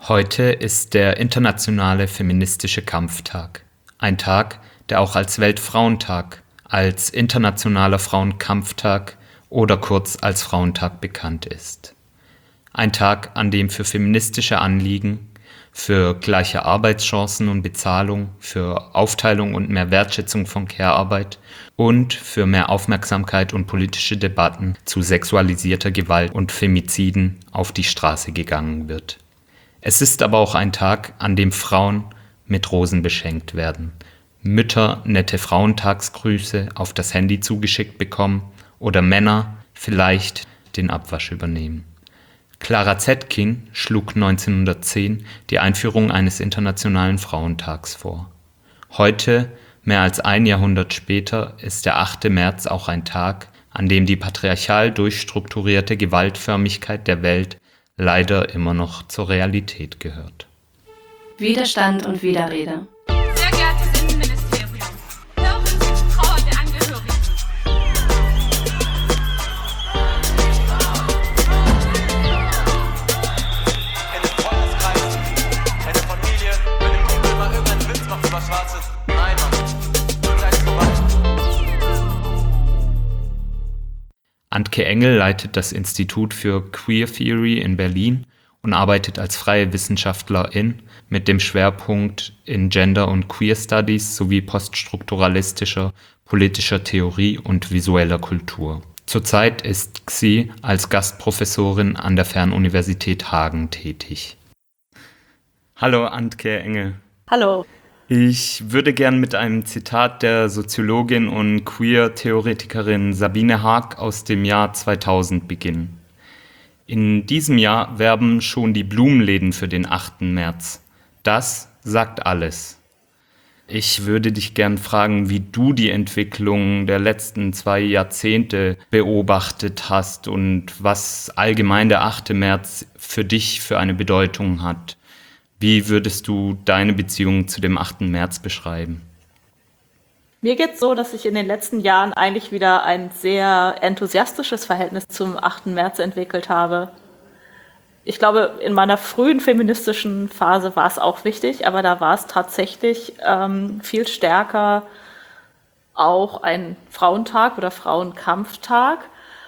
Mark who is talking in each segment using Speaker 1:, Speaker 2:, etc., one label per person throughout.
Speaker 1: Heute ist der Internationale Feministische Kampftag. Ein Tag, der auch als Weltfrauentag, als Internationaler Frauenkampftag oder kurz als Frauentag bekannt ist. Ein Tag, an dem für feministische Anliegen, für gleiche Arbeitschancen und Bezahlung, für Aufteilung und mehr Wertschätzung von Care-Arbeit und für mehr Aufmerksamkeit und politische Debatten zu sexualisierter Gewalt und Femiziden auf die Straße gegangen wird. Es ist aber auch ein Tag, an dem Frauen mit Rosen beschenkt werden, Mütter nette Frauentagsgrüße auf das Handy zugeschickt bekommen oder Männer vielleicht den Abwasch übernehmen. Clara Zetkin schlug 1910 die Einführung eines Internationalen Frauentags vor. Heute, mehr als ein Jahrhundert später, ist der 8. März auch ein Tag, an dem die patriarchal durchstrukturierte Gewaltförmigkeit der Welt leider immer noch zur Realität gehört.
Speaker 2: Widerstand und Widerrede.
Speaker 3: Sehr geehrtes Innenministerium, hören Sie die Trauer der Angehörigen.
Speaker 4: In einem Freundeskreis, in der Familie, wenn ein Kumpel mal irgendeinen Witz macht über Schwarzes. Nein, Mann, seid zu weit.
Speaker 1: Antke Engel leitet das Institut für Queer Theory in Berlin und arbeitet als freie Wissenschaftlerin mit dem Schwerpunkt in Gender- und Queer Studies sowie poststrukturalistischer politischer Theorie und visueller Kultur. Zurzeit ist sie als Gastprofessorin an der Fernuniversität Hagen tätig. Hallo Antke Engel.
Speaker 5: Hallo.
Speaker 1: Ich würde gern mit einem Zitat der Soziologin und Queer-Theoretikerin Sabine Haag aus dem Jahr 2000 beginnen. In diesem Jahr werben schon die Blumenläden für den 8. März. Das sagt alles. Ich würde dich gern fragen, wie du die Entwicklung der letzten 2 Jahrzehnte beobachtet hast und was allgemein der 8. März für dich für eine Bedeutung hat. Wie würdest du deine Beziehung zu dem 8. März beschreiben?
Speaker 5: Mir geht es so, dass ich in den letzten Jahren eigentlich wieder ein sehr enthusiastisches Verhältnis zum 8. März entwickelt habe. Ich glaube, in meiner frühen feministischen Phase war es auch wichtig, aber da war es tatsächlich viel stärker auch ein Frauentag oder Frauenkampftag.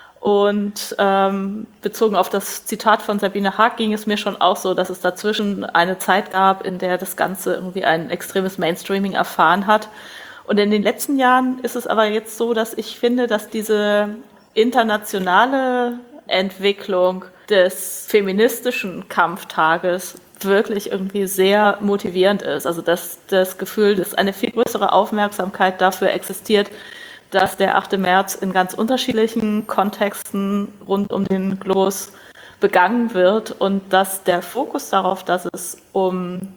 Speaker 5: Und bezogen auf das Zitat von Sabine Haag ging es mir schon auch so, dass es dazwischen eine Zeit gab, in der das Ganze irgendwie ein extremes Mainstreaming erfahren hat. Und in den letzten Jahren ist es aber jetzt so, dass ich finde, dass diese internationale Entwicklung des feministischen Kampftages wirklich irgendwie sehr motivierend ist. Also dass das Gefühl, dass eine viel größere Aufmerksamkeit dafür existiert, dass der 8. März in ganz unterschiedlichen Kontexten rund um den Globus begangen wird und dass der Fokus darauf, dass es um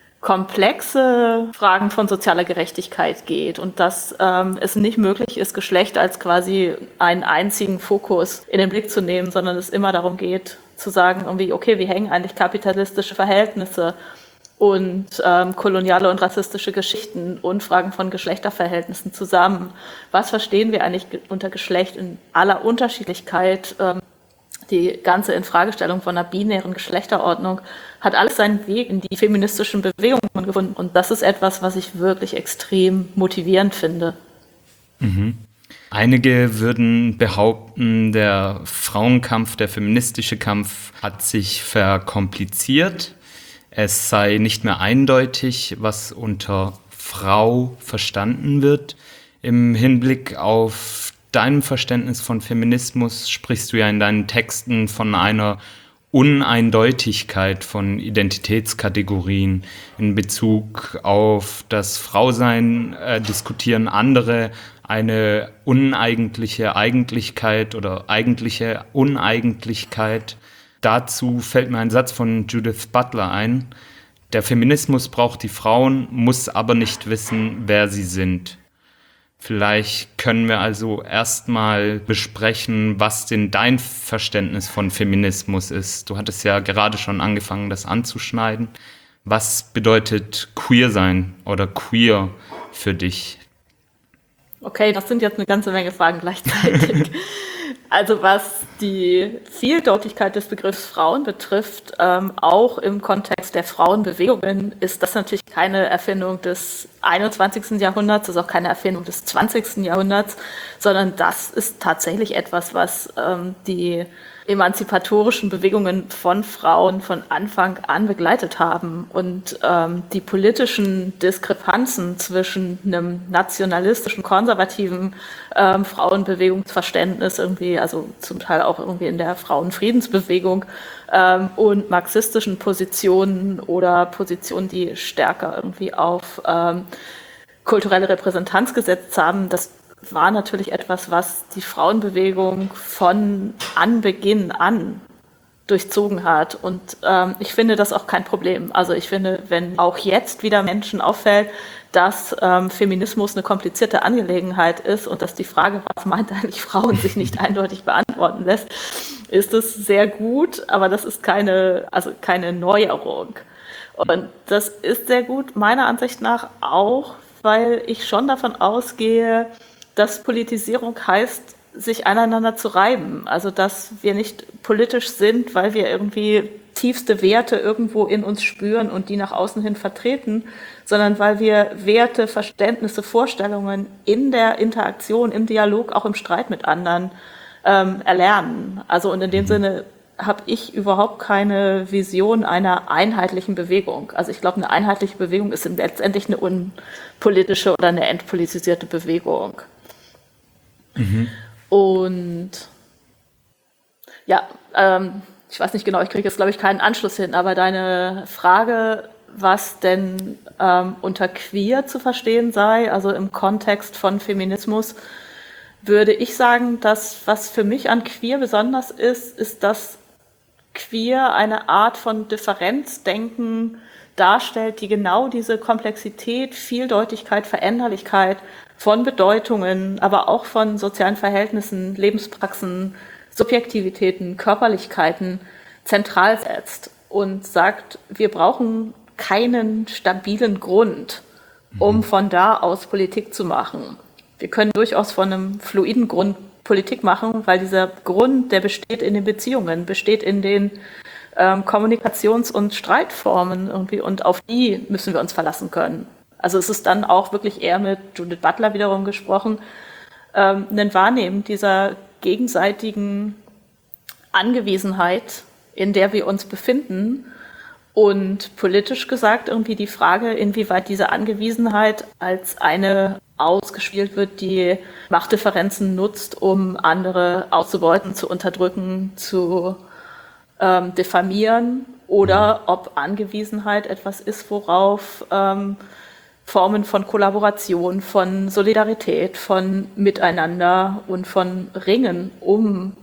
Speaker 5: komplexe Fragen von sozialer Gerechtigkeit geht und dass es nicht möglich ist, Geschlecht als quasi einen einzigen Fokus in den Blick zu nehmen, sondern es immer darum geht, zu sagen, irgendwie, okay, wie hängen eigentlich kapitalistische Verhältnisse und koloniale und rassistische Geschichten und Fragen von Geschlechterverhältnissen zusammen. Was verstehen wir eigentlich unter Geschlecht in aller Unterschiedlichkeit? Die ganze Infragestellung von einer binären Geschlechterordnung hat alles seinen Weg in die feministischen Bewegungen gefunden. Und das ist etwas, was ich wirklich extrem motivierend finde.
Speaker 1: Mhm. Einige würden behaupten, der Frauenkampf, der feministische Kampf hat sich verkompliziert. Es sei nicht mehr eindeutig, was unter Frau verstanden wird. Im Hinblick auf deinem Verständnis von Feminismus sprichst du ja in deinen Texten von einer Uneindeutigkeit von Identitätskategorien. In Bezug auf das Frausein diskutieren andere eine uneigentliche Eigentlichkeit oder eigentliche Uneigentlichkeit. Dazu fällt mir ein Satz von Judith Butler ein. Der Feminismus braucht die Frauen, muss aber nicht wissen, wer sie sind. Vielleicht können wir also erstmal besprechen, was denn dein Verständnis von Feminismus ist. Du hattest ja gerade schon angefangen, das anzuschneiden. Was bedeutet queer sein oder queer für dich?
Speaker 5: Okay, das sind jetzt eine ganze Menge Fragen gleichzeitig. Also was die Vieldeutigkeit des Begriffs Frauen betrifft, auch im Kontext der Frauenbewegungen, ist das natürlich keine Erfindung des 21. Jahrhunderts, ist auch keine Erfindung des 20. Jahrhunderts, sondern das ist tatsächlich etwas, was die emanzipatorischen Bewegungen von Frauen von Anfang an begleitet haben. Und die politischen Diskrepanzen zwischen einem nationalistischen, konservativen Frauenbewegungsverständnis irgendwie, also zum Teil auch irgendwie in der Frauenfriedensbewegung und marxistischen Positionen oder Positionen, die stärker irgendwie auf kulturelle Repräsentanz gesetzt haben, das war natürlich etwas, was die Frauenbewegung von Anbeginn an durchzogen hat. Und ich finde das auch kein Problem. Also ich finde, wenn auch jetzt wieder Menschen auffällt, dass Feminismus eine komplizierte Angelegenheit ist und dass die Frage, was meint eigentlich Frauen, sich nicht eindeutig beantworten lässt, ist es sehr gut, aber das ist keine Neuerung. Und das ist sehr gut meiner Ansicht nach auch, weil ich schon davon ausgehe, dass Politisierung heißt, sich aneinander zu reiben. Also dass wir nicht politisch sind, weil wir irgendwie tiefste Werte irgendwo in uns spüren und die nach außen hin vertreten, sondern weil wir Werte, Verständnisse, Vorstellungen in der Interaktion, im Dialog, auch im Streit mit anderen erlernen. Also und in dem Sinne habe ich überhaupt keine Vision einer einheitlichen Bewegung. Also ich glaube, eine einheitliche Bewegung ist letztendlich eine unpolitische oder eine entpolitisierte Bewegung. Und ja, ich weiß nicht genau, ich kriege jetzt, glaube ich, keinen Anschluss hin, aber deine Frage, was denn unter queer zu verstehen sei, also im Kontext von Feminismus, würde ich sagen, dass was für mich an queer besonders ist, dass queer eine Art von Differenzdenken darstellt, die genau diese Komplexität, Vieldeutigkeit, Veränderlichkeit von Bedeutungen, aber auch von sozialen Verhältnissen, Lebenspraxen, Subjektivitäten, Körperlichkeiten zentral setzt und sagt, wir brauchen keinen stabilen Grund, um von da aus Politik zu machen. Wir können durchaus von einem fluiden Grund Politik machen, weil dieser Grund, der besteht in den Beziehungen, besteht in den Kommunikations- und Streitformen irgendwie und auf die müssen wir uns verlassen können. Also es ist dann auch wirklich eher mit Judith Butler wiederum gesprochen, ein Wahrnehmen dieser gegenseitigen Angewiesenheit, in der wir uns befinden und politisch gesagt irgendwie die Frage, inwieweit diese Angewiesenheit als eine ausgespielt wird, die Machtdifferenzen nutzt, um andere auszubeuten, zu unterdrücken, zu diffamieren oder ob Angewiesenheit etwas ist, worauf Formen von Kollaboration, von Solidarität, von Miteinander und von Ringen um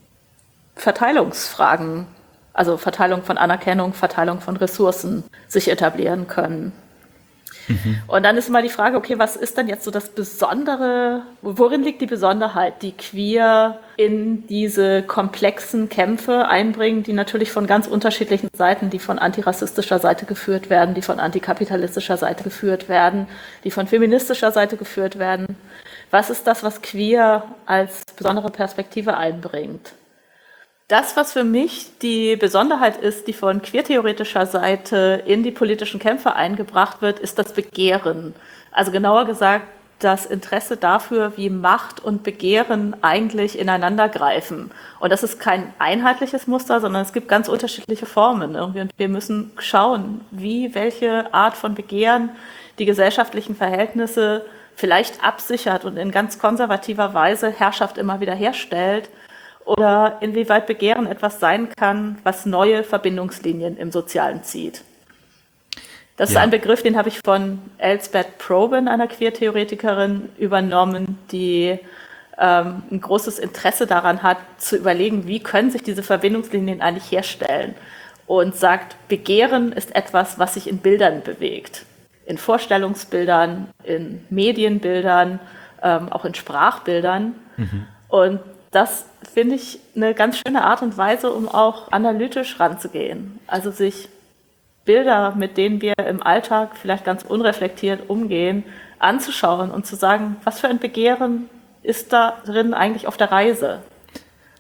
Speaker 5: Verteilungsfragen, also Verteilung von Anerkennung, Verteilung von Ressourcen sich etablieren können. Und dann ist immer die Frage, okay, was ist denn jetzt so das Besondere, worin liegt die Besonderheit, die queer in diese komplexen Kämpfe einbringen, die natürlich von ganz unterschiedlichen Seiten, die von antirassistischer Seite geführt werden, die von antikapitalistischer Seite geführt werden, die von feministischer Seite geführt werden. Was ist das, was queer als besondere Perspektive einbringt? Das, was für mich die Besonderheit ist, die von queertheoretischer Seite in die politischen Kämpfe eingebracht wird, ist das Begehren. Also genauer gesagt, das Interesse dafür, wie Macht und Begehren eigentlich ineinander greifen. Und das ist kein einheitliches Muster, sondern es gibt ganz unterschiedliche Formen irgendwie. Und wir müssen schauen, welche Art von Begehren die gesellschaftlichen Verhältnisse vielleicht absichert und in ganz konservativer Weise Herrschaft immer wieder herstellt. Oder inwieweit Begehren etwas sein kann, was neue Verbindungslinien im Sozialen zieht. Das ist ein Begriff, den habe ich von Elsbeth Probin, einer Queertheoretikerin, übernommen, die ein großes Interesse daran hat, zu überlegen, wie können sich diese Verbindungslinien eigentlich herstellen. Und sagt, Begehren ist etwas, was sich in Bildern bewegt. In Vorstellungsbildern, in Medienbildern, auch in Sprachbildern. Und das finde ich eine ganz schöne Art und Weise, um auch analytisch ranzugehen. Also sich Bilder, mit denen wir im Alltag vielleicht ganz unreflektiert umgehen, anzuschauen und zu sagen, was für ein Begehren ist da drin eigentlich auf der Reise?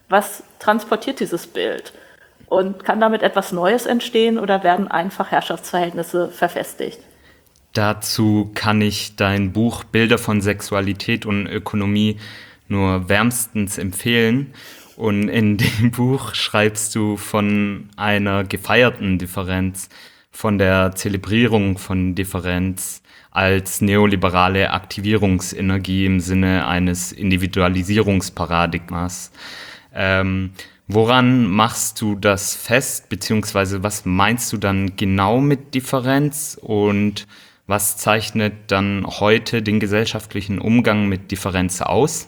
Speaker 5: Was transportiert dieses Bild? Und kann damit etwas Neues entstehen oder werden einfach Herrschaftsverhältnisse verfestigt?
Speaker 1: Dazu kann ich dein Buch Bilder von Sexualität und Ökonomie nur wärmstens empfehlen. Und in dem Buch schreibst du von einer gefeierten Differenz, von der Zelebrierung von Differenz als neoliberale Aktivierungsenergie im Sinne eines Individualisierungsparadigmas. Woran machst du das fest, beziehungsweise was meinst du dann genau mit Differenz und was zeichnet dann heute den gesellschaftlichen Umgang mit Differenz aus?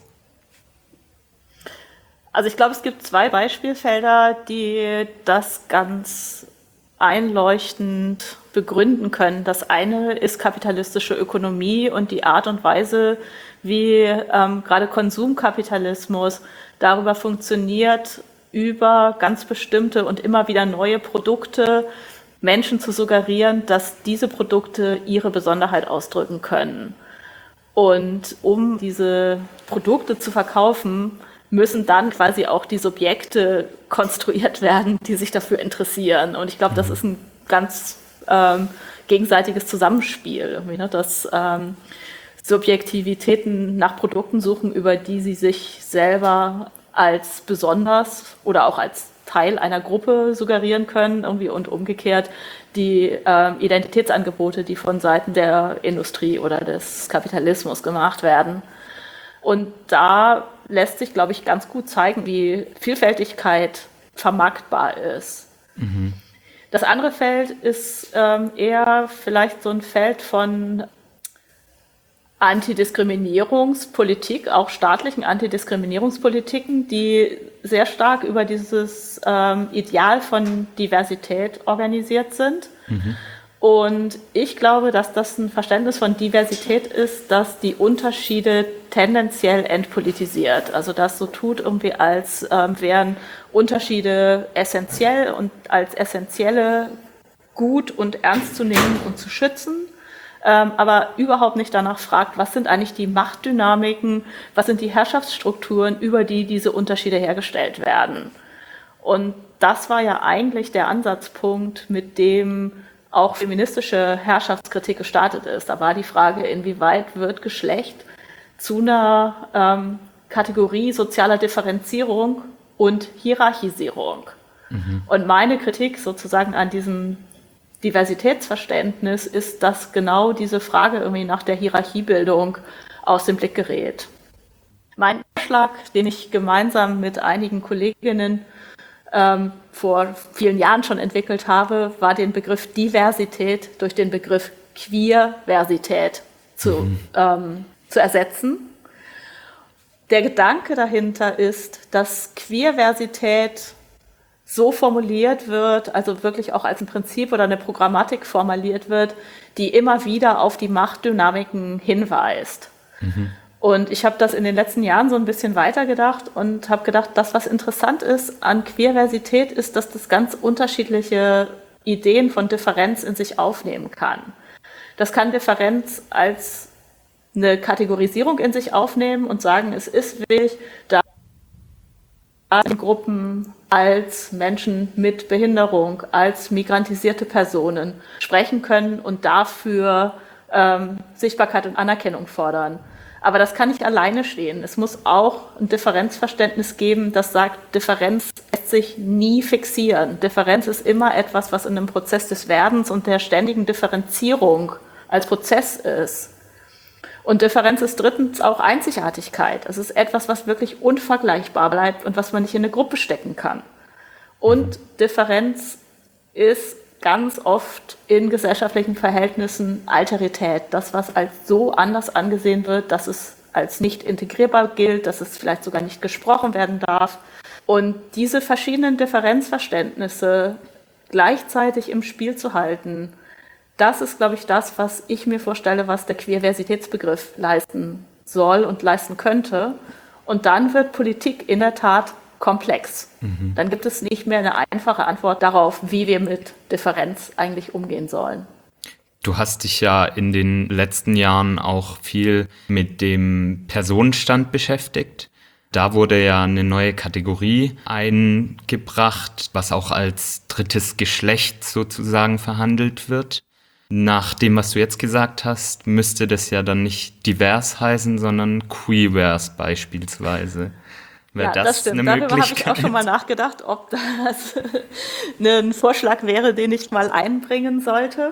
Speaker 5: Also ich glaube, es gibt zwei Beispielfelder, die das ganz einleuchtend begründen können. Das eine ist kapitalistische Ökonomie und die Art und Weise, wie gerade Konsumkapitalismus darüber funktioniert, über ganz bestimmte und immer wieder neue Produkte Menschen zu suggerieren, dass diese Produkte ihre Besonderheit ausdrücken können. Und um diese Produkte zu verkaufen, müssen dann quasi auch die Subjekte konstruiert werden, die sich dafür interessieren. Und ich glaube, das ist ein ganz gegenseitiges Zusammenspiel, irgendwie, ne? Dass Subjektivitäten nach Produkten suchen, über die sie sich selber als besonders oder auch als Teil einer Gruppe suggerieren können, irgendwie, und umgekehrt die Identitätsangebote, die von Seiten der Industrie oder des Kapitalismus gemacht werden. Und da lässt sich, glaube ich, ganz gut zeigen, wie Vielfältigkeit vermarktbar ist. Mhm. Das andere Feld ist eher vielleicht so ein Feld von Antidiskriminierungspolitik, auch staatlichen Antidiskriminierungspolitiken, die sehr stark über dieses Ideal von Diversität organisiert sind. Mhm. Und ich glaube, dass das ein Verständnis von Diversität ist, das die Unterschiede tendenziell entpolitisiert. Also das so tut irgendwie, als wären Unterschiede essentiell und als essentielle gut und ernst zu nehmen und zu schützen, aber überhaupt nicht danach fragt, was sind eigentlich die Machtdynamiken, was sind die Herrschaftsstrukturen, über die diese Unterschiede hergestellt werden. Und das war ja eigentlich der Ansatzpunkt, mit dem auch feministische Herrschaftskritik gestartet ist. Da war die Frage, inwieweit wird Geschlecht zu einer Kategorie sozialer Differenzierung und Hierarchisierung. Mhm. Und meine Kritik sozusagen an diesem Diversitätsverständnis ist, dass genau diese Frage irgendwie nach der Hierarchiebildung aus dem Blick gerät. Mein Vorschlag, den ich gemeinsam mit einigen Kolleginnen vor vielen Jahren schon entwickelt habe, war den Begriff Diversität durch den Begriff Queerversität zu ersetzen. Der Gedanke dahinter ist, dass Queerversität so formuliert wird, also wirklich auch als ein Prinzip oder eine Programmatik formuliert wird, die immer wieder auf die Machtdynamiken hinweist. Mhm. Und ich habe das in den letzten Jahren so ein bisschen weitergedacht und habe gedacht, das, was interessant ist an Queerversität, ist, dass das ganz unterschiedliche Ideen von Differenz in sich aufnehmen kann. Das kann Differenz als eine Kategorisierung in sich aufnehmen und sagen, es ist wichtig, da Gruppen als Menschen mit Behinderung, als migrantisierte Personen sprechen können und dafür Sichtbarkeit und Anerkennung fordern. Aber das kann nicht alleine stehen. Es muss auch ein Differenzverständnis geben, das sagt, Differenz lässt sich nie fixieren. Differenz ist immer etwas, was in einem Prozess des Werdens und der ständigen Differenzierung als Prozess ist. Und Differenz ist drittens auch Einzigartigkeit. Es ist etwas, was wirklich unvergleichbar bleibt und was man nicht in eine Gruppe stecken kann. Und Differenz ist ganz oft in gesellschaftlichen Verhältnissen Alterität. Das, was als so anders angesehen wird, dass es als nicht integrierbar gilt, dass es vielleicht sogar nicht gesprochen werden darf. Und diese verschiedenen Differenzverständnisse gleichzeitig im Spiel zu halten, das ist, glaube ich, das, was ich mir vorstelle, was der Queerversitätsbegriff leisten soll und leisten könnte. Und dann wird Politik in der Tat komplex. Mhm. Dann gibt es nicht mehr eine einfache Antwort darauf, wie wir mit Differenz eigentlich umgehen sollen.
Speaker 1: Du hast dich ja in den letzten Jahren auch viel mit dem Personenstand beschäftigt. Da wurde ja eine neue Kategorie eingebracht, was auch als drittes Geschlecht sozusagen verhandelt wird. Nach dem, was du jetzt gesagt hast, müsste das ja dann nicht divers heißen, sondern queervers beispielsweise. Wäre
Speaker 5: das stimmt.
Speaker 1: eine
Speaker 5: Darüber habe ich
Speaker 1: Möglichkeit?
Speaker 5: auch schon mal nachgedacht, ob das ein Vorschlag wäre, den ich mal einbringen sollte.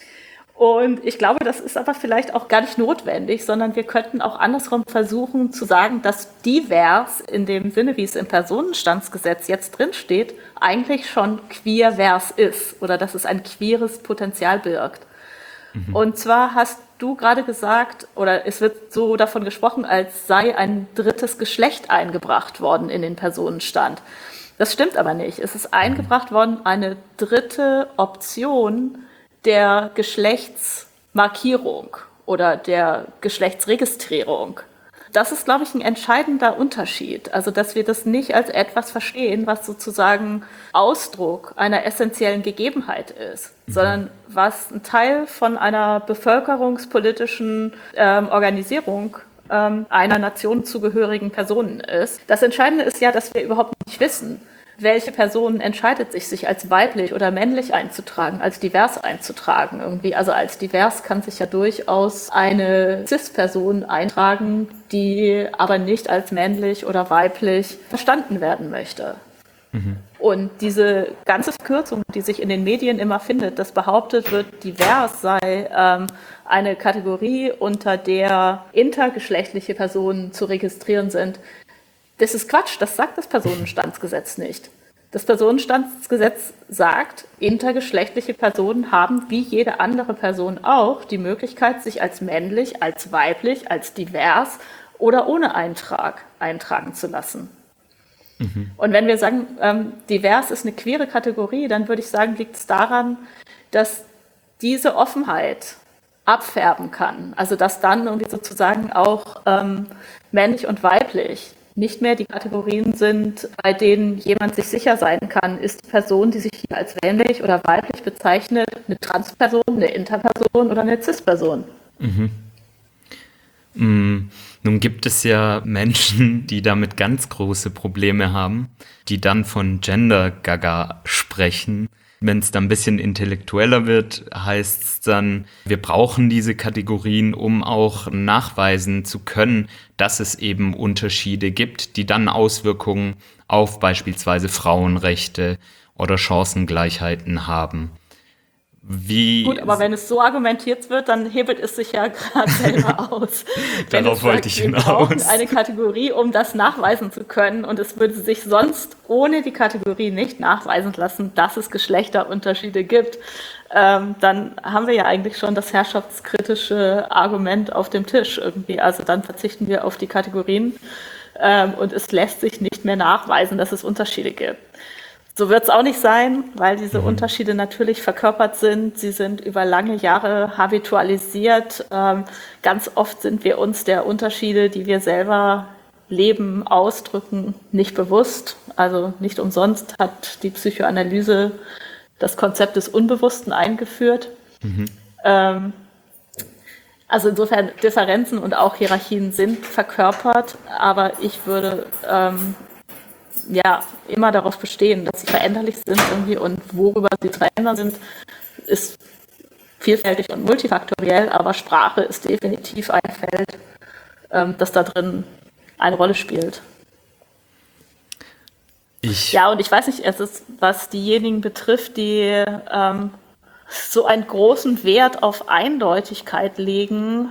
Speaker 5: Und ich glaube, das ist aber vielleicht auch gar nicht notwendig, sondern wir könnten auch andersrum versuchen zu sagen, dass divers in dem Sinne, wie es im Personenstandsgesetz jetzt drin steht, eigentlich schon queervers ist oder dass es ein queeres Potenzial birgt. Und zwar hast du gerade gesagt, oder es wird so davon gesprochen, als sei ein drittes Geschlecht eingebracht worden in den Personenstand. Das stimmt aber nicht. Es ist eingebracht worden eine dritte Option der Geschlechtsmarkierung oder der Geschlechtsregistrierung. Das ist, glaube ich, ein entscheidender Unterschied. Also, dass wir das nicht als etwas verstehen, was sozusagen Ausdruck einer essentiellen Gegebenheit ist, sondern was ein Teil von einer bevölkerungspolitischen Organisierung einer Nation zugehörigen Personen ist. Das Entscheidende ist ja, dass wir überhaupt nicht wissen, welche Person entscheidet sich als weiblich oder männlich einzutragen, als divers einzutragen irgendwie. Also als divers kann sich ja durchaus eine Cis-Person eintragen, die aber nicht als männlich oder weiblich verstanden werden möchte. Und diese ganze Verkürzung, die sich in den Medien immer findet, dass behauptet wird, divers sei eine Kategorie, unter der intergeschlechtliche Personen zu registrieren sind. Das ist Quatsch, das sagt das Personenstandsgesetz nicht. Das Personenstandsgesetz sagt, intergeschlechtliche Personen haben wie jede andere Person auch die Möglichkeit, sich als männlich, als weiblich, als divers oder ohne Eintrag eintragen zu lassen. Und wenn wir sagen, divers ist eine queere Kategorie, dann würde ich sagen, liegt es daran, dass diese Offenheit abfärben kann. Also dass dann irgendwie sozusagen auch männlich und weiblich nicht mehr die Kategorien sind, bei denen jemand sich sicher sein kann, ist die Person, die sich hier als männlich oder weiblich bezeichnet, eine Transperson, eine Interperson oder eine Cis-Person.
Speaker 1: Nun gibt es ja Menschen, die damit ganz große Probleme haben, die dann von Gender Gaga sprechen. Wenn es dann ein bisschen intellektueller wird, heißt es dann, wir brauchen diese Kategorien, um auch nachweisen zu können, dass es eben Unterschiede gibt, die dann Auswirkungen auf beispielsweise Frauenrechte oder Chancengleichheiten haben.
Speaker 5: Gut, aber wenn es so argumentiert wird, dann hebelt es sich ja gerade selber aus.
Speaker 1: Darauf wollte ich hinaus.
Speaker 5: Wir brauchen eine Kategorie, um das nachweisen zu können, und es würde sich sonst ohne die Kategorie nicht nachweisen lassen, dass es Geschlechterunterschiede gibt. Dann haben wir ja eigentlich schon das herrschaftskritische Argument auf dem Tisch irgendwie. Also dann verzichten wir auf die Kategorien und es lässt sich nicht mehr nachweisen, dass es Unterschiede gibt. So wird es auch nicht sein, weil diese Unterschiede natürlich verkörpert sind. Sie sind über lange Jahre habitualisiert. Ganz oft sind wir uns der Unterschiede, die wir selber leben, ausdrücken, nicht bewusst. Also nicht umsonst hat die Psychoanalyse das Konzept des Unbewussten eingeführt. Also insofern Differenzen und auch Hierarchien sind verkörpert, aber ich würde immer darauf bestehen, dass sie veränderlich sind irgendwie, und worüber sie zu verändern sind, ist vielfältig und multifaktoriell, aber Sprache ist definitiv ein Feld, das da drin eine Rolle spielt. Und ich weiß nicht, es ist, was diejenigen betrifft, die so einen großen Wert auf Eindeutigkeit legen.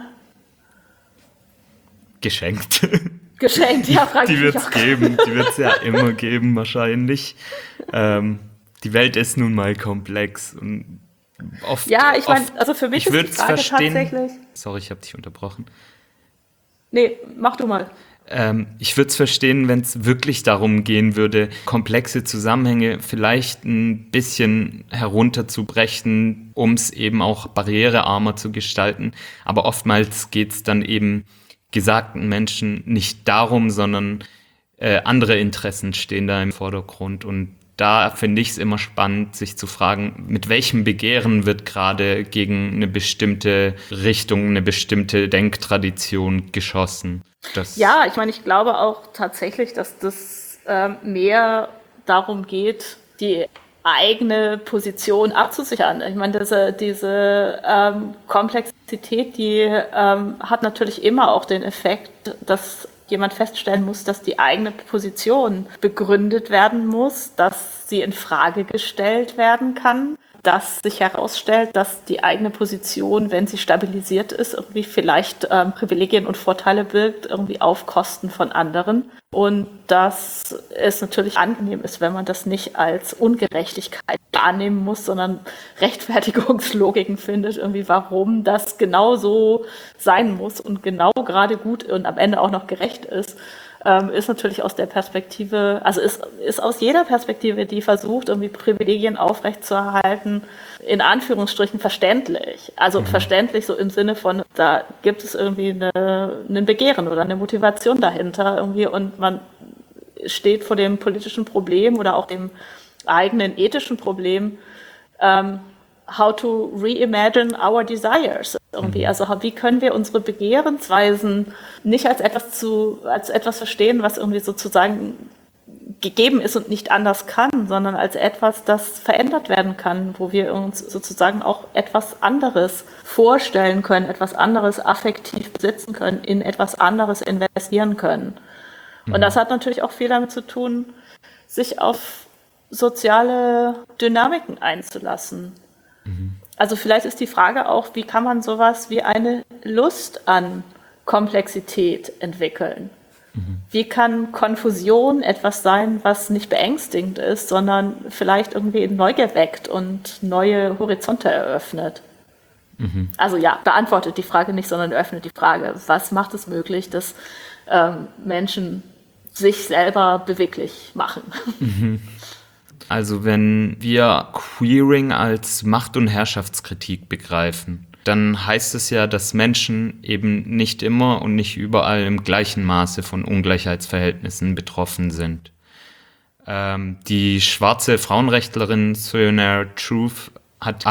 Speaker 1: Geschenkt.
Speaker 5: Ja, frage ich
Speaker 1: Die
Speaker 5: mich
Speaker 1: wird es
Speaker 5: auch.
Speaker 1: geben, die wird es ja immer geben wahrscheinlich. Die Welt ist nun mal komplex und oft.
Speaker 5: Ja, ich meine, also für mich
Speaker 1: ich
Speaker 5: ist die
Speaker 1: würde es
Speaker 5: Frage
Speaker 1: verstehen.
Speaker 5: tatsächlich.
Speaker 1: Sorry, ich habe dich unterbrochen.
Speaker 5: Nee, mach du mal.
Speaker 1: Ich würde es verstehen, wenn es wirklich darum gehen würde, komplexe Zusammenhänge vielleicht ein bisschen herunterzubrechen, um es eben auch barrierearmer zu gestalten. Aber oftmals geht es dann eben gesagten Menschen nicht darum, sondern andere Interessen stehen da im Vordergrund. Und da finde ich es immer spannend, sich zu fragen, mit welchem Begehren wird gerade gegen eine bestimmte Richtung, eine bestimmte Denktradition geschossen.
Speaker 5: Ja, ich meine, ich glaube auch tatsächlich, dass das mehr darum geht, die eigene Position abzusichern. Ich meine, diese Komplexität, die hat natürlich immer auch den Effekt, dass jemand feststellen muss, dass die eigene Position begründet werden muss, dass sie in Frage gestellt werden kann, dass sich herausstellt, dass die eigene Position, wenn sie stabilisiert ist, irgendwie vielleicht Privilegien und Vorteile birgt, irgendwie auf Kosten von anderen. Und dass es natürlich angenehm ist, wenn man das nicht als Ungerechtigkeit wahrnehmen muss, sondern Rechtfertigungslogiken findet, irgendwie warum das genau so sein muss und genau gerade gut und am Ende auch noch gerecht ist. Ist natürlich aus der Perspektive, also ist aus jeder Perspektive, die versucht, irgendwie Privilegien aufrechtzuerhalten, in Anführungsstrichen verständlich. Also verständlich so im Sinne von, da gibt es irgendwie ein Begehren oder eine Motivation dahinter irgendwie und man steht vor dem politischen Problem oder auch dem eigenen ethischen Problem, how to reimagine our desires. Irgendwie. Also wie können wir unsere Begehrensweisen nicht als etwas verstehen, was irgendwie sozusagen gegeben ist und nicht anders kann, sondern als etwas, das verändert werden kann, wo wir uns sozusagen auch etwas anderes vorstellen können, etwas anderes affektiv besitzen können, in etwas anderes investieren können. Und das hat natürlich auch viel damit zu tun, sich auf soziale Dynamiken einzulassen. Also vielleicht ist die Frage auch, wie kann man sowas wie eine Lust an Komplexität entwickeln? Wie kann Konfusion etwas sein, was nicht beängstigend ist, sondern vielleicht irgendwie Neugier weckt und neue Horizonte eröffnet? Also ja, beantwortet die Frage nicht, sondern öffnet die Frage, was macht es möglich, dass Menschen sich selber beweglich machen?
Speaker 1: Also wenn wir Queering als Macht- und Herrschaftskritik begreifen, dann heißt es ja, dass Menschen eben nicht immer und nicht überall im gleichen Maße von Ungleichheitsverhältnissen betroffen sind. Die schwarze Frauenrechtlerin Sojourner Truth hat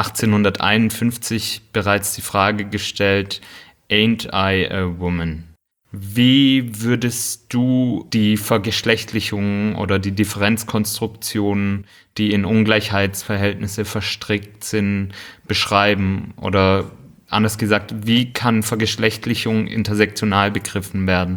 Speaker 1: 1851 bereits die Frage gestellt, "Ain't I a woman?" Wie würdest du die Vergeschlechtlichung oder die Differenzkonstruktionen, die in Ungleichheitsverhältnisse verstrickt sind, beschreiben? Oder anders gesagt, wie kann Vergeschlechtlichung intersektional begriffen werden?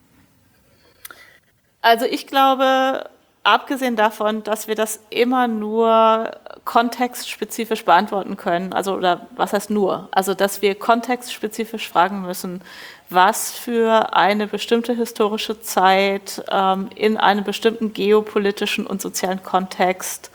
Speaker 5: Also ich glaube, abgesehen davon, dass wir das immer nur kontextspezifisch beantworten können, also oder was heißt nur? Also dass wir kontextspezifisch fragen müssen, was für eine bestimmte historische Zeit in einem bestimmten geopolitischen und sozialen Kontext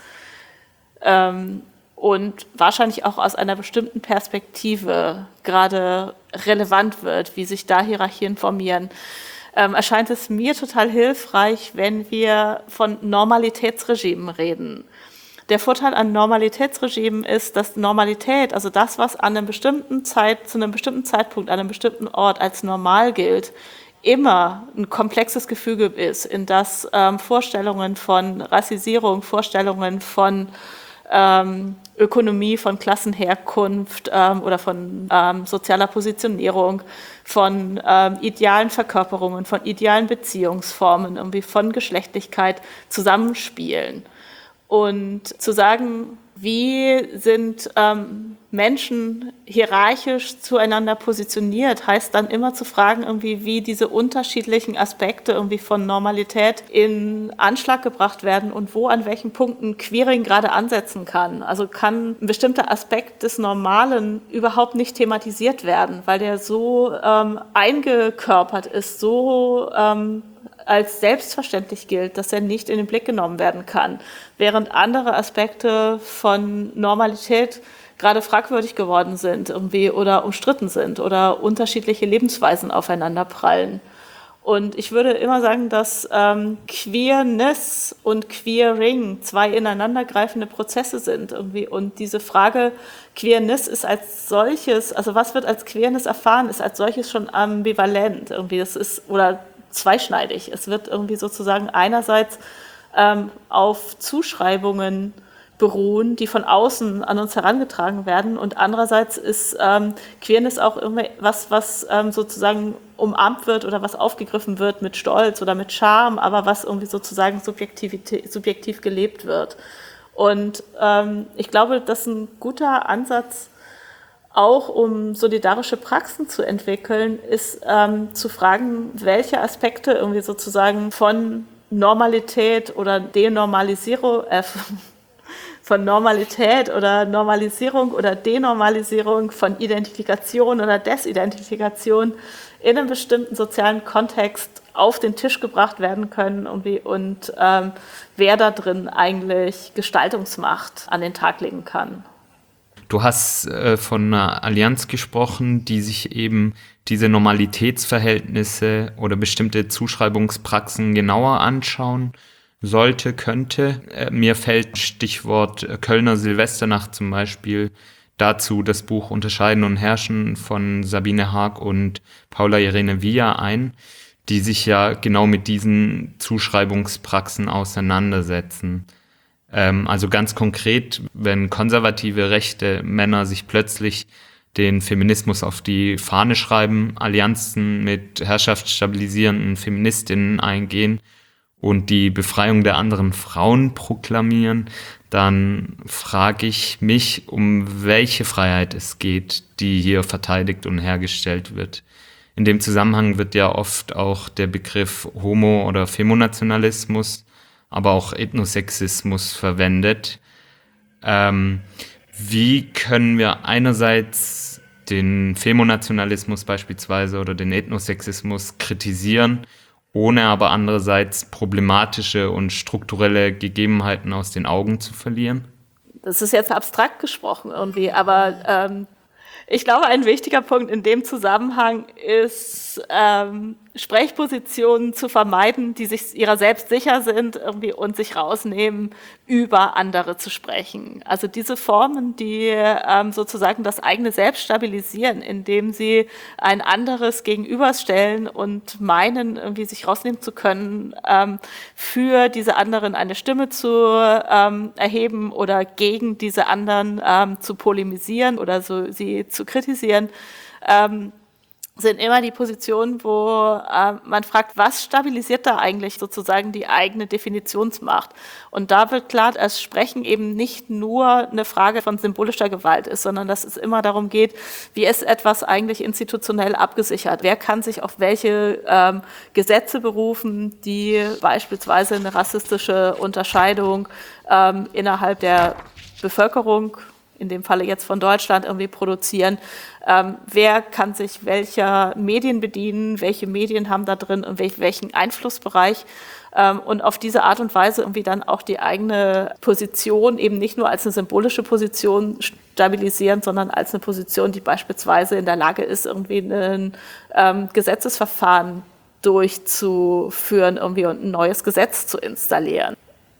Speaker 5: und wahrscheinlich auch aus einer bestimmten Perspektive gerade relevant wird, wie sich da Hierarchien formieren. Erscheint es mir total hilfreich, wenn wir von Normalitätsregimen reden. Der Vorteil an Normalitätsregimen ist, dass Normalität, also das, was an einer bestimmten Zeit, zu einem bestimmten Zeitpunkt, an einem bestimmten Ort als normal gilt, immer ein komplexes Gefüge ist, in das Vorstellungen von Rassisierung, Vorstellungen von Ökonomie, von Klassenherkunft oder von sozialer Positionierung, von idealen Verkörperungen, von idealen Beziehungsformen, irgendwie von Geschlechtlichkeit zusammenspielen. Und zu sagen, wie sind Menschen hierarchisch zueinander positioniert, heißt dann immer zu fragen, irgendwie, wie diese unterschiedlichen Aspekte irgendwie von Normalität in Anschlag gebracht werden und wo an welchen Punkten Queering gerade ansetzen kann. Also kann ein bestimmter Aspekt des Normalen überhaupt nicht thematisiert werden, weil der so eingekörpert ist, so als selbstverständlich gilt, dass er nicht in den Blick genommen werden kann, während andere Aspekte von Normalität gerade fragwürdig geworden sind irgendwie oder umstritten sind oder unterschiedliche Lebensweisen aufeinander prallen. Und ich würde immer sagen, dass Queerness und Queering zwei ineinandergreifende Prozesse sind irgendwie. Und diese Frage, Queerness ist als solches, also was wird als Queerness erfahren, ist als solches schon ambivalent irgendwie. Das ist, oder zweischneidig. Es wird irgendwie sozusagen einerseits auf Zuschreibungen beruhen, die von außen an uns herangetragen werden. Und andererseits ist Queerness auch irgendwas, was sozusagen umarmt wird oder was aufgegriffen wird mit Stolz oder mit Charme, aber was irgendwie sozusagen subjektiv gelebt wird. Und ich glaube, das ist ein guter Ansatz, auch um solidarische Praxen zu entwickeln, ist zu fragen, welche Aspekte irgendwie sozusagen von Normalität oder Denormalisierung, von Normalität oder Normalisierung oder Denormalisierung, von Identifikation oder Desidentifikation in einem bestimmten sozialen Kontext auf den Tisch gebracht werden können und wer da drin eigentlich Gestaltungsmacht an den Tag legen kann.
Speaker 1: Du hast von einer Allianz gesprochen, die sich eben diese Normalitätsverhältnisse oder bestimmte Zuschreibungspraxen genauer anschauen könnte. Mir fällt Stichwort Kölner Silvesternacht zum Beispiel dazu das Buch Unterscheiden und Herrschen von Sabine Haag und Paula Irene Villa ein, die sich ja genau mit diesen Zuschreibungspraxen auseinandersetzen. Also ganz konkret, wenn konservative rechte Männer sich plötzlich den Feminismus auf die Fahne schreiben, Allianzen mit herrschaftsstabilisierenden Feministinnen eingehen und die Befreiung der anderen Frauen proklamieren, dann frage ich mich, um welche Freiheit es geht, die hier verteidigt und hergestellt wird. In dem Zusammenhang wird ja oft auch der Begriff Homo- oder Femonationalismus, aber auch Ethnosexismus verwendet. Wie können wir einerseits den Femonationalismus beispielsweise oder den Ethnosexismus kritisieren, ohne aber andererseits problematische und strukturelle Gegebenheiten aus den Augen zu verlieren?
Speaker 5: Das ist jetzt abstrakt gesprochen irgendwie, aber ich glaube, ein wichtiger Punkt in dem Zusammenhang ist, Sprechpositionen zu vermeiden, die sich ihrer selbst sicher sind irgendwie und sich rausnehmen, über andere zu sprechen. Also diese Formen, die sozusagen das eigene Selbst stabilisieren, indem sie ein anderes gegenüberstellen und meinen, irgendwie sich rausnehmen zu können, für diese anderen eine Stimme zu erheben oder gegen diese anderen zu polemisieren oder so sie zu kritisieren, sind immer die Positionen, wo man fragt, was stabilisiert da eigentlich sozusagen die eigene Definitionsmacht? Und da wird klar, dass Sprechen eben nicht nur eine Frage von symbolischer Gewalt ist, sondern dass es immer darum geht, wie ist etwas eigentlich institutionell abgesichert? Wer kann sich auf welche Gesetze berufen, die beispielsweise eine rassistische Unterscheidung innerhalb der Bevölkerung, in dem Falle jetzt von Deutschland, irgendwie produzieren. Wer kann sich welcher Medien bedienen, welche Medien haben da drin und welchen Einflussbereich und auf diese Art und Weise irgendwie dann auch die eigene Position eben nicht nur als eine symbolische Position stabilisieren, sondern als eine Position, die beispielsweise in der Lage ist, irgendwie ein Gesetzesverfahren durchzuführen irgendwie und ein neues Gesetz zu installieren.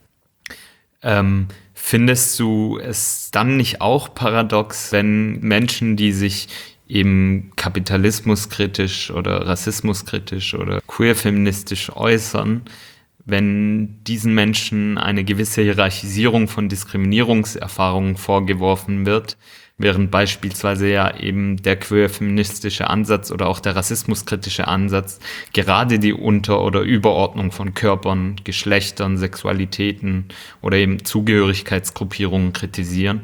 Speaker 1: Findest du es dann nicht auch paradox, wenn Menschen, die sich eben kapitalismuskritisch oder rassismuskritisch oder queerfeministisch äußern, wenn diesen Menschen eine gewisse Hierarchisierung von Diskriminierungserfahrungen vorgeworfen wird, während beispielsweise ja eben der queerfeministische Ansatz oder auch der rassismuskritische Ansatz gerade die Unter- oder Überordnung von Körpern, Geschlechtern, Sexualitäten oder eben Zugehörigkeitsgruppierungen kritisieren?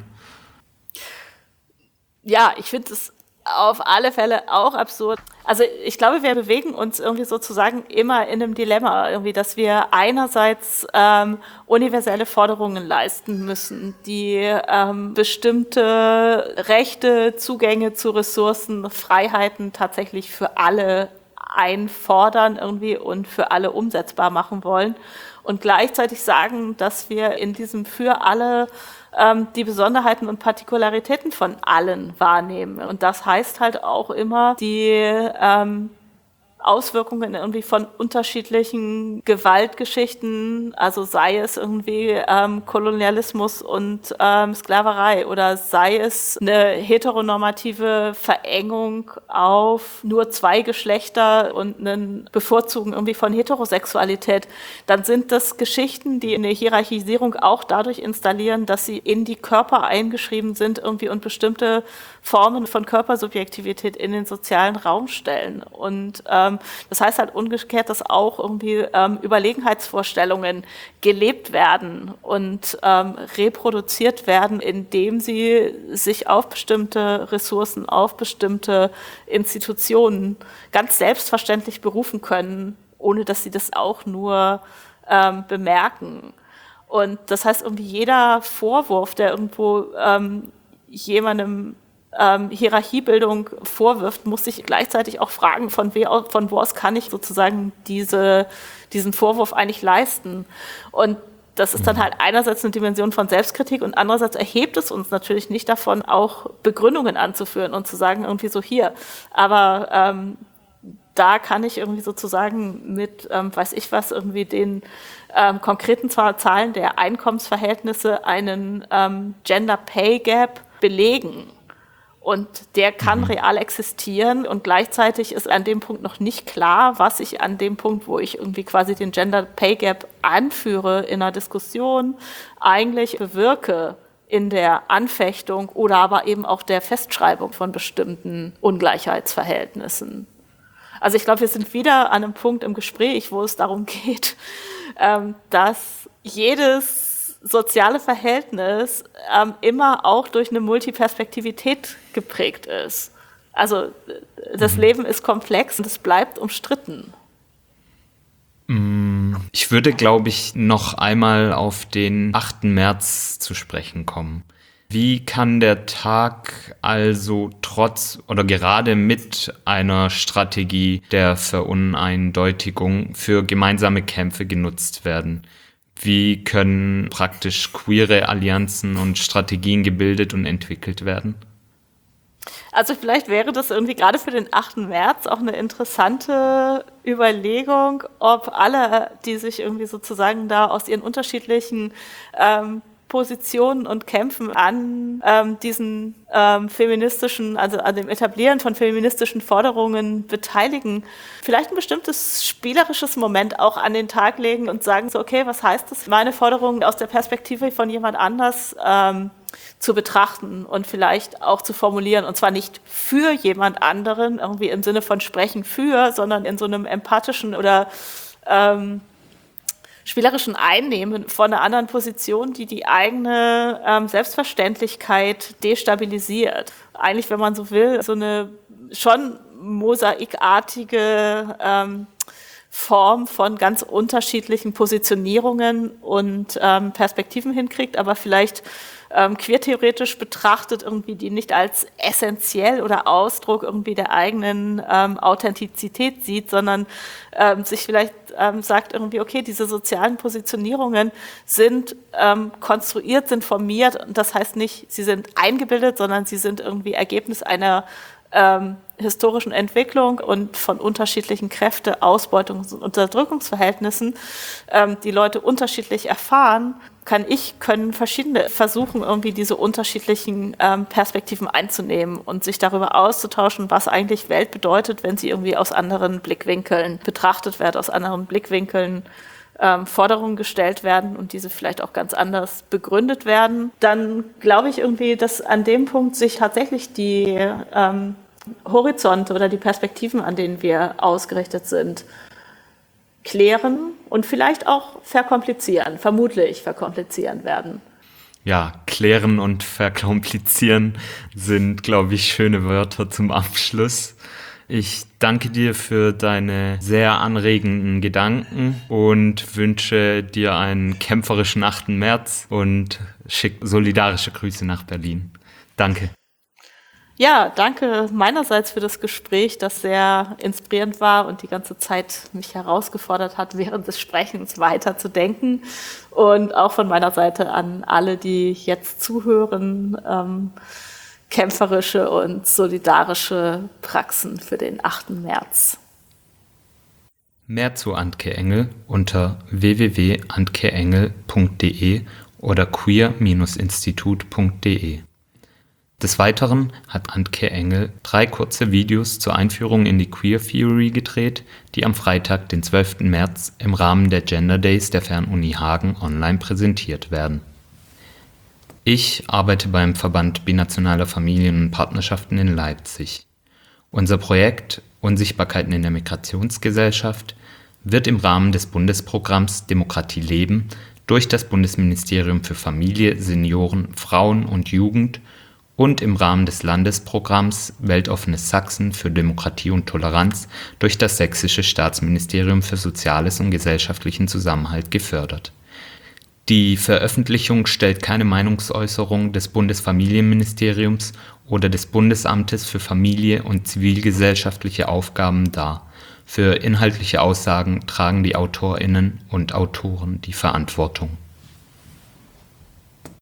Speaker 5: Ja, ich finde es auf alle Fälle auch absurd. Also ich glaube, wir bewegen uns irgendwie sozusagen immer in einem Dilemma, irgendwie, dass wir einerseits universelle Forderungen leisten müssen, die bestimmte Rechte, Zugänge zu Ressourcen, Freiheiten tatsächlich für alle einfordern irgendwie und für alle umsetzbar machen wollen und gleichzeitig sagen, dass wir in diesem für alle die Besonderheiten und Partikularitäten von allen wahrnehmen. Und das heißt halt auch immer, die Auswirkungen irgendwie von unterschiedlichen Gewaltgeschichten, also sei es irgendwie Kolonialismus und Sklaverei oder sei es eine heteronormative Verengung auf nur zwei Geschlechter und einen Bevorzugen irgendwie von Heterosexualität, dann sind das Geschichten, die eine Hierarchisierung auch dadurch installieren, dass sie in die Körper eingeschrieben sind irgendwie und bestimmte Formen von Körpersubjektivität in den sozialen Raum stellen. Und das heißt halt umgekehrt, dass auch irgendwie Überlegenheitsvorstellungen gelebt werden und reproduziert werden, indem sie sich auf bestimmte Ressourcen, auf bestimmte Institutionen ganz selbstverständlich berufen können, ohne dass sie das auch nur bemerken. Und das heißt, irgendwie jeder Vorwurf, der irgendwo jemandem Hierarchiebildung vorwirft, muss sich gleichzeitig auch fragen, von wo aus kann ich sozusagen diesen Vorwurf eigentlich leisten. Und das ist dann halt einerseits eine Dimension von Selbstkritik und andererseits erhebt es uns natürlich nicht davon, auch Begründungen anzuführen und zu sagen, irgendwie so hier. Aber da kann ich irgendwie sozusagen mit, weiß ich was, irgendwie den konkreten Zahlen der Einkommensverhältnisse einen Gender Pay Gap belegen. Und der kann real existieren und gleichzeitig ist an dem Punkt noch nicht klar, was ich an dem Punkt, wo ich irgendwie quasi den Gender Pay Gap anführe in einer Diskussion, eigentlich bewirke in der Anfechtung oder aber eben auch der Festschreibung von bestimmten Ungleichheitsverhältnissen. Also ich glaube, wir sind wieder an einem Punkt im Gespräch, wo es darum geht, dass jedes soziale Verhältnis immer auch durch eine Multiperspektivität geprägt ist. Also das Leben ist komplex und es bleibt umstritten.
Speaker 1: Ich würde, glaube ich, noch einmal auf den 8. März zu sprechen kommen. Wie kann der Tag also trotz oder gerade mit einer Strategie der Veruneindeutigung für gemeinsame Kämpfe genutzt werden? Wie können praktisch queere Allianzen und Strategien gebildet und entwickelt werden?
Speaker 5: Also vielleicht wäre das irgendwie gerade für den 8. März auch eine interessante Überlegung, ob alle, die sich irgendwie sozusagen da aus ihren unterschiedlichen Positionen und Kämpfen an diesen feministischen, also an dem Etablieren von feministischen Forderungen beteiligen, vielleicht ein bestimmtes spielerisches Moment auch an den Tag legen und sagen so, okay, was heißt das, meine Forderungen aus der Perspektive von jemand anders zu betrachten und vielleicht auch zu formulieren, und zwar nicht für jemand anderen, irgendwie im Sinne von sprechen für, sondern in so einem empathischen oder spielerischen Einnehmen von einer anderen Position, die die eigene Selbstverständlichkeit destabilisiert. Eigentlich, wenn man so will, so eine schon mosaikartige Form von ganz unterschiedlichen Positionierungen und Perspektiven hinkriegt, aber vielleicht queertheoretisch betrachtet irgendwie die nicht als essentiell oder Ausdruck irgendwie der eigenen Authentizität sieht, sondern sich vielleicht sagt irgendwie, okay, diese sozialen Positionierungen sind konstruiert, sind formiert, und das heißt nicht, sie sind eingebildet, sondern sie sind irgendwie Ergebnis einer historischen Entwicklung und von unterschiedlichen Kräfte-, Ausbeutungs- und Unterdrückungsverhältnissen, die Leute unterschiedlich erfahren, können verschiedene versuchen, irgendwie diese unterschiedlichen Perspektiven einzunehmen und sich darüber auszutauschen, was eigentlich Welt bedeutet, wenn sie irgendwie aus anderen Blickwinkeln betrachtet wird, aus anderen Blickwinkeln Forderungen gestellt werden und diese vielleicht auch ganz anders begründet werden. Dann glaube ich irgendwie, dass an dem Punkt sich tatsächlich die Horizonte oder die Perspektiven, an denen wir ausgerichtet sind, klären und vielleicht auch vermutlich verkomplizieren werden.
Speaker 1: Ja, klären und verkomplizieren sind, glaube ich, schöne Wörter zum Abschluss. Ich danke dir für deine sehr anregenden Gedanken und wünsche dir einen kämpferischen 8. März und schicke solidarische Grüße nach Berlin. Danke.
Speaker 5: Ja, danke meinerseits für das Gespräch, das sehr inspirierend war und die ganze Zeit mich herausgefordert hat, während des Sprechens weiterzudenken. Und auch von meiner Seite an alle, die jetzt zuhören, kämpferische und solidarische Praxen für den 8. März.
Speaker 1: Mehr zu Antke Engel unter www.antkeengel.de oder queer-institut.de. Des Weiteren hat Antke Engel 3 kurze Videos zur Einführung in die Queer Theory gedreht, die am Freitag, den 12. März, im Rahmen der Gender Days der Fernuni Hagen online präsentiert werden. Ich arbeite beim Verband Binationaler Familien und Partnerschaften in Leipzig. Unser Projekt Unsichtbarkeiten in der Migrationsgesellschaft wird im Rahmen des Bundesprogramms Demokratie leben durch das Bundesministerium für Familie, Senioren, Frauen und Jugend und im Rahmen des Landesprogramms Weltoffenes Sachsen für Demokratie und Toleranz durch das Sächsische Staatsministerium für Soziales und gesellschaftlichen Zusammenhalt gefördert. Die Veröffentlichung stellt keine Meinungsäußerung des Bundesfamilienministeriums oder des Bundesamtes für Familie und zivilgesellschaftliche Aufgaben dar. Für inhaltliche Aussagen tragen die AutorInnen und Autoren die Verantwortung.